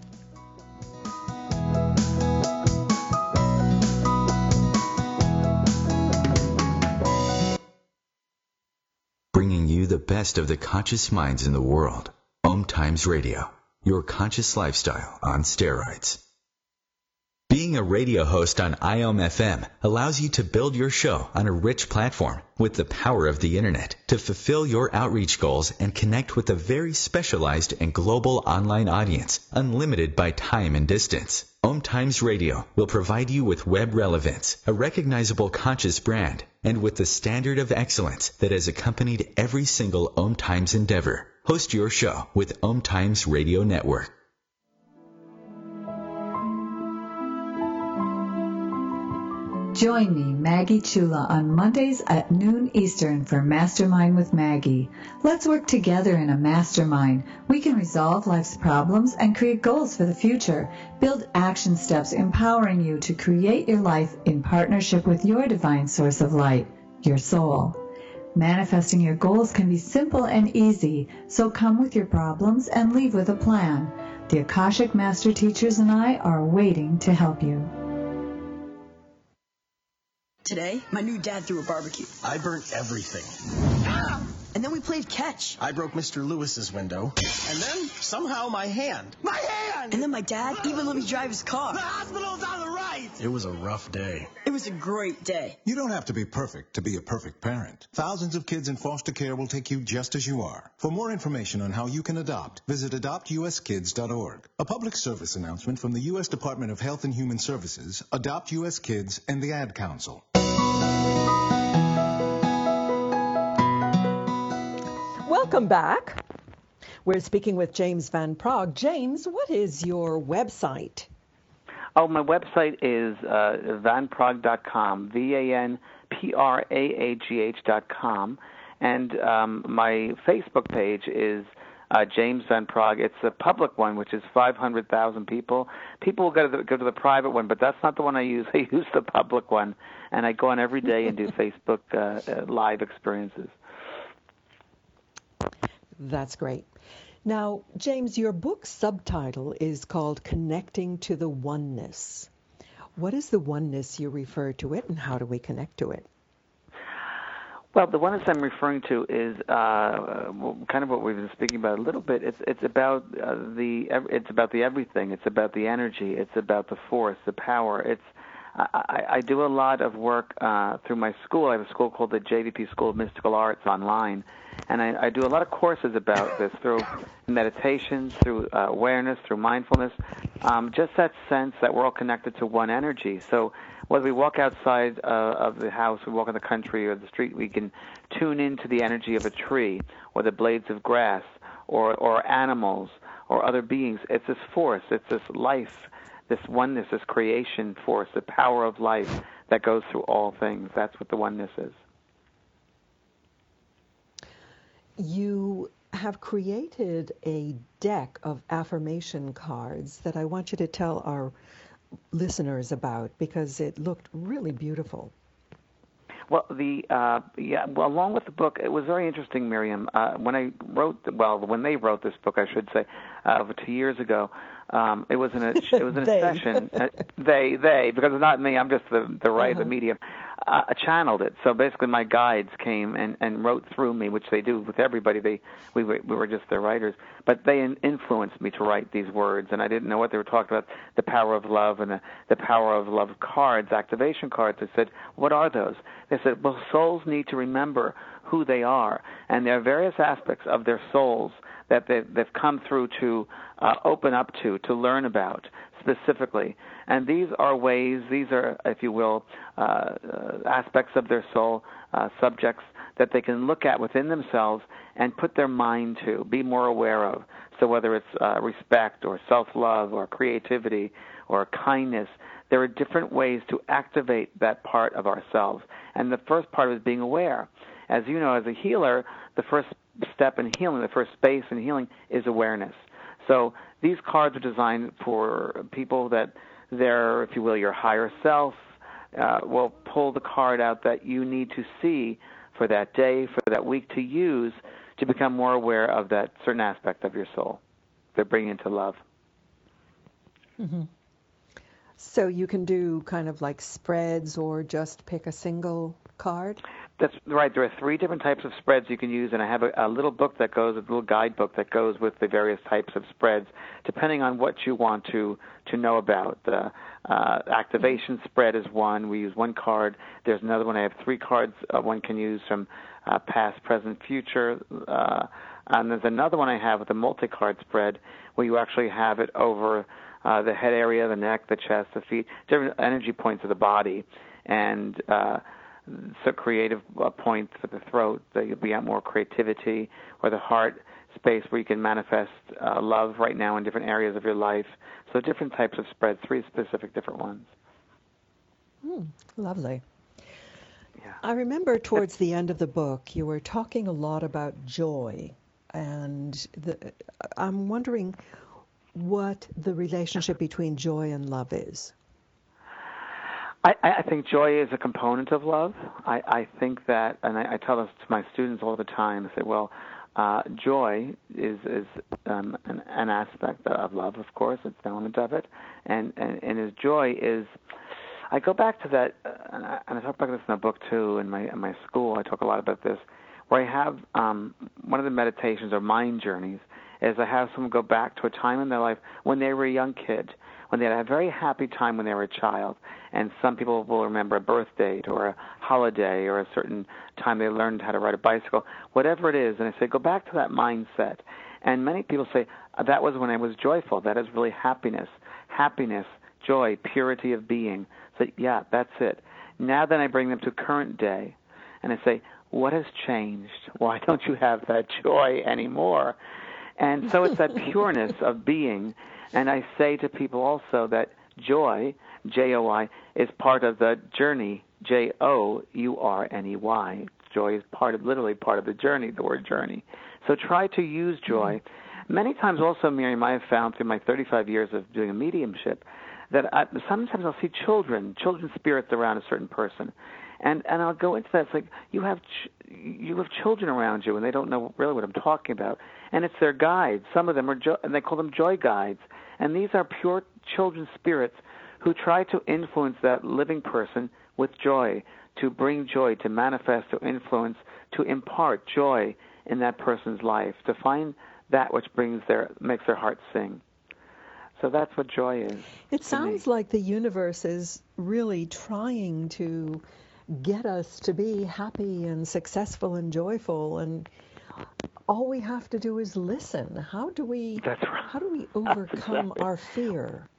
Bringing you the best of the conscious minds in the world. Om Times Radio, your conscious lifestyle on steroids. Being a radio host on I O M F M allows you to build your show on a rich platform with the power of the internet to fulfill your outreach goals and connect with a very specialized and global online audience, unlimited by time and distance. Om Times Radio will provide you with web relevance, a recognizable conscious brand, and with the standard of excellence that has accompanied every single Om Times endeavor. Host your show with Om Times Radio Network. Join me, Maggie Chula, on Mondays at noon Eastern for Mastermind with Maggie. Let's work together in a mastermind. We can resolve life's problems and create goals for the future. Build action steps empowering you to create your life in partnership with your divine source of light, your soul. Manifesting your goals can be simple and easy, so come with your problems and leave with a plan. The Akashic Master Teachers and I are waiting to help you. Today, my new dad threw a barbecue. I burnt everything. And then we played catch. I broke Mister Lewis's window. And then, somehow, my hand. My hand! And then my dad even let me drive his car. The hospital's on the right! right. It was a rough day. It was a great day. You don't have to be perfect to be a perfect parent. Thousands of kids in foster care will take you just as you are. For more information on how you can adopt, visit adopt u s kids dot org. A public service announcement from the U S Department of Health and Human Services, Adopt U S Kids, and the Ad Council. Welcome back. We're speaking with James Van Praagh. James, what is your website? Oh, my website is uh, van praagh dot com, V A N P R A A G H dot com. And um, my Facebook page is uh, James Van Praagh. It's a public one, which is five hundred thousand people. People will go to, the, go to the private one, but that's not the one I use. I use the public one. And I go on every day and do Facebook uh, uh, live experiences. That's great. Now, James, your book's subtitle is called Connecting to the Oneness. What is the oneness you refer to it, and how do we connect to it? Well, the oneness I'm referring to is uh, kind of what we've been speaking about a little bit. It's it's about uh, the it's about the everything. It's about the energy. It's about the force, the power. It's I, I do a lot of work uh, through my school. I have a school called the J V P School of Mystical Arts online, and I, I do a lot of courses about this through meditations, through uh, awareness, through mindfulness, um, just that sense that we're all connected to one energy. So whether we walk outside uh, of the house, we walk in the country or the street, we can tune into the energy of a tree or the blades of grass or, or animals or other beings. It's this force. It's this life, this oneness, this creation force, the power of life that goes through all things. That's what the oneness is. You have created a deck of affirmation cards that I want you to tell our listeners about because it looked really beautiful. Well, the uh, yeah, well, along with the book, it was very interesting, Miriam. Uh, when I wrote, well, when they wrote this book, I should say, uh, over two years ago, um, it was in a it was in a session. Uh, they they because it's not me. I'm just the the writer, uh-huh. the medium. Uh, I channeled it. So basically, my guides came and, and wrote through me, which they do with everybody. They we were, we were just their writers, but they in, influenced me to write these words, and I didn't know what they were talking about. The power of love and the, the power of love cards, activation cards. I said, what are those? They said, well, souls need to remember who they are, and there are various aspects of their souls that they've, they've come through to uh, open up to, to learn about specifically. And these are ways, these are, if you will, uh, uh, aspects of their soul, uh, subjects that they can look at within themselves and put their mind to, be more aware of. So whether it's uh, respect or self-love or creativity or kindness, there are different ways to activate that part of ourselves. And the first part is being aware. As you know, as a healer, the first step in healing, the first space in healing is awareness. So these cards are designed for people that they're, if you will, your higher self uh, will pull the card out that you need to see for that day, for that week to use to become more aware of that certain aspect of your soul. They're bringing into love. Mm-hmm. So you can do kind of like spreads or just pick a single card? That's right. There are three different types of spreads you can use, and I have a, a little book that goes, a little guidebook that goes with the various types of spreads, depending on what you want to to know about. The uh, activation spread is one. We use one card. There's another one. I have three cards. Uh, one can use from uh, past, present, future. Uh, and there's another one I have with a multi-card spread where you actually have it over uh, the head area, the neck, the chest, the feet, different energy points of the body, and uh, so creative uh, point for the throat, that you'll be at more creativity, or the heart space where you can manifest uh, love right now in different areas of your life. So different types of spreads, three specific different ones. Mm, lovely. Yeah. I remember towards the end of the book, you were talking a lot about joy, and the, I'm wondering what the relationship between joy and love is. I, I think joy is a component of love. I, I think that, and I, I tell this to my students all the time, I say, well, uh, joy is, is um, an, an aspect of love, of course. It's an element of it. And, and, and as joy is, I go back to that, uh, and, I, and I talk about this in a book, too, in my, in my school. I talk a lot about this, where I have um, one of the meditations or mind journeys is I have someone go back to a time in their life when they were a young kid, when they had a very happy time when they were a child. And some people will remember a birth date or a holiday or a certain time they learned how to ride a bicycle, whatever it is. And I say, go back to that mindset. And many people say, that was when I was joyful. That is really happiness. Happiness, joy, purity of being. So, yeah, that's it. Now then I bring them to current day, and I say, what has changed? Why don't you have that joy anymore? And so it's that pureness of being. And I say to people also that joy, J O I, is part of the journey, J O U R N E Y. Joy is part of, literally part of the journey, the word journey. So try to use joy. Many times also, Miriam, I have found through my thirty-five years of doing a mediumship that I, sometimes I'll see children, children spirits around a certain person. And and I'll go into that. It's like you have ch- you have children around you, and they don't know really what I'm talking about. And it's their guides. Some of them are, jo- and they call them joy guides. And these are pure children spirits who try to influence that living person with joy, to bring joy, to manifest, to influence, to impart joy in that person's life, to find that which brings their makes their heart sing. So that's what joy is. It sounds me. like the universe is really trying to get us to be happy and successful and joyful, and all we have to do is listen. How do we That's right. how do we overcome exactly. our fear?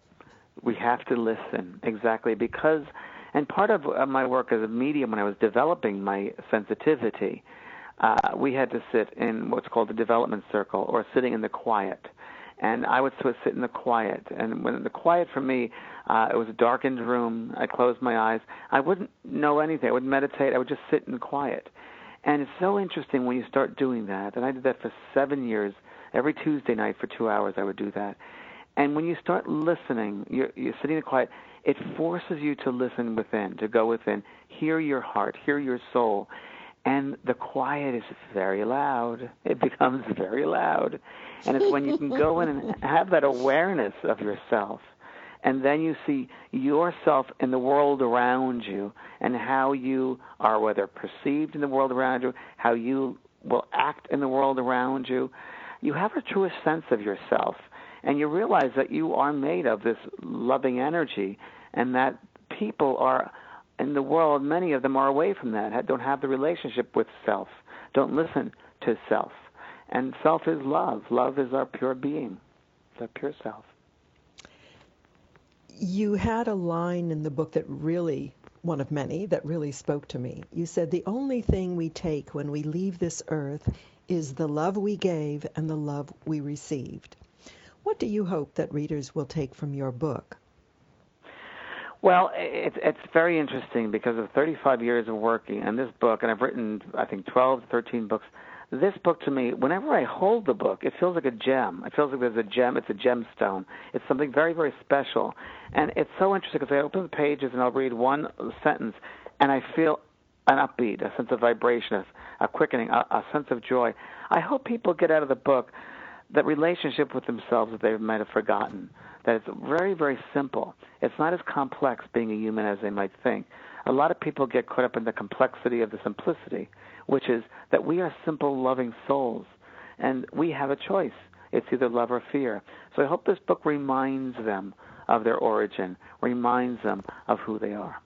We have to listen, exactly, because, and part of my work as a medium when I was developing my sensitivity, uh, we had to sit in what's called the development circle, or sitting in the quiet. And I would sort of sit in the quiet. And when the quiet for me, uh, it was a darkened room. I closed my eyes. I wouldn't know anything. I would meditate. I would just sit in quiet. And it's so interesting when you start doing that. And I did that for seven years. Every Tuesday night for two hours I would do that. And when you start listening, you're, you're sitting in the quiet, it forces you to listen within, to go within, hear your heart, hear your soul. And the quiet is very loud. It becomes very loud. And it's when you can go in and have that awareness of yourself, and then you see yourself in the world around you and how you are, whether perceived in the world around you, how you will act in the world around you. You have a truest sense of yourself, and you realize that you are made of this loving energy, and that people are in the world, many of them are away from that, don't have the relationship with self, don't listen to self. And self is love. Love is our pure being, the pure self. You had a line in the book that really, one of many, that really spoke to me. You said, the only thing we take when we leave this earth is the love we gave and the love we received. What do you hope that readers will take from your book? Well, it's it's very interesting because of thirty-five years of working on this book, and I've written, I think, twelve, thirteen books. This book, to me, whenever I hold the book, it feels like a gem. It feels like there's a gem. It's a gemstone. It's something very, very special. And it's so interesting because I open the pages and I'll read one sentence, and I feel an upbeat, a sense of vibration, a, a quickening, a, a sense of joy. I hope people get out of the book that relationship with themselves that they might have forgotten, that it's very, very simple. It's not as complex being a human as they might think. A lot of people get caught up in the complexity of the simplicity, which is that we are simple, loving souls, and we have a choice. It's either love or fear. So I hope this book reminds them of their origin, reminds them of who they are.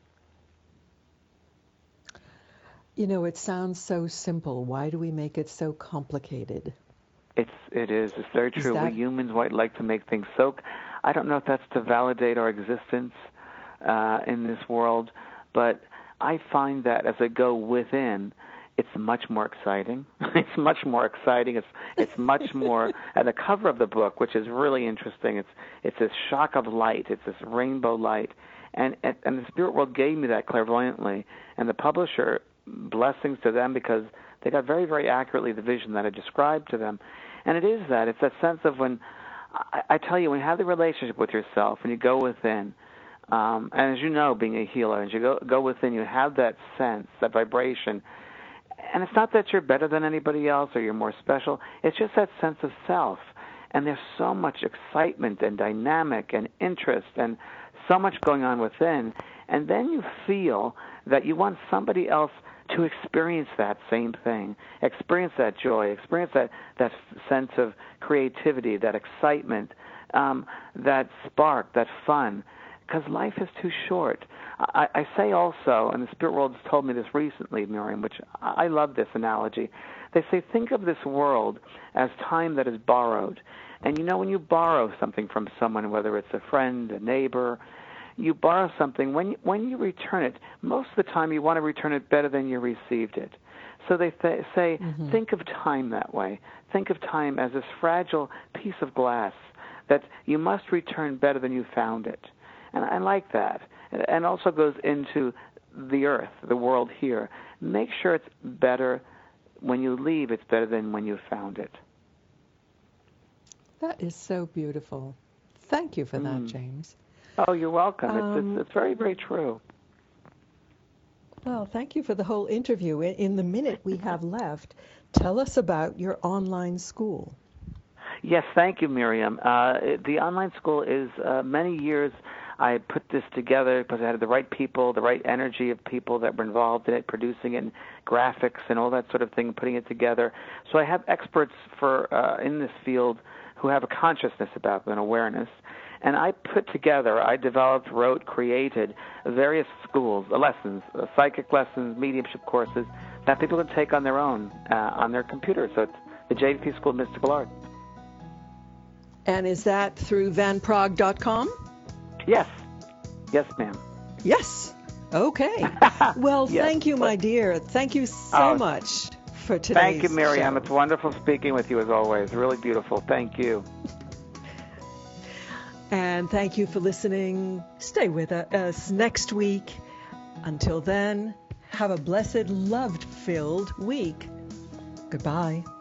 You know, it sounds so simple. Why do we make it so complicated? It's it is. It's very true. Is that... We humans might like to make things so. I don't know if that's to validate our existence uh, in this world, but I find that as I go within, it's much more exciting. It's much more exciting. It's it's much more. And the cover of the book, which is really interesting, it's it's this shock of light. It's this rainbow light, and and, and the spirit world gave me that clairvoyantly, and the publisher, blessings to them because they got very, very accurately the vision that I described to them. And it is that. It's that sense of when, I, I tell you, when you have the relationship with yourself and you go within, um, and as you know, being a healer, as you go, go within, you have that sense, that vibration. And it's not that you're better than anybody else or you're more special. It's just that sense of self. And there's so much excitement and dynamic and interest and so much going on within. And then you feel that you want somebody else to experience that same thing, experience that joy, experience that, that sense of creativity, that excitement, um, that spark, that fun, because life is too short. I, I say also, and the spirit world has told me this recently, Miriam, which I love this analogy. They say, think of this world as time that is borrowed. And you know, when you borrow something from someone, whether it's a friend, a neighbor, you borrow something, when you, when you return it, most of the time you want to return it better than you received it. So they th- say, mm-hmm. think of time that way. Think of time as this fragile piece of glass that you must return better than you found it. And I like that. And also goes into the earth, the world here. Make sure it's better when you leave, it's better than when you found it. That is so beautiful. Thank you for mm. that, James. Oh, you're welcome. Um, it's, it's, it's very, very true. Well, thank you for the whole interview. In the minute we have left, tell us about your online school. Yes, thank you, Miriam. Uh, the online school is uh, many years. I put this together because I had the right people, the right energy of people that were involved in it, producing it, and graphics and all that sort of thing, putting it together. So I have experts for uh, in this field who have a consciousness about them, an awareness. And I put together, I developed, wrote, created various schools, uh, lessons, uh, psychic lessons, mediumship courses that people can take on their own, uh, on their computer. So it's the J V P School of Mystical Art. And is that through van prague dot com? Yes. Yes, ma'am. Yes. Okay. Well, yes, thank you, my dear. Thank you so oh, much for today's Thank you, Miriam. show. It's wonderful speaking with you as always. Really beautiful. Thank you. And thank you for listening. Stay with us next week. Until then, have a blessed, love-filled week. Goodbye.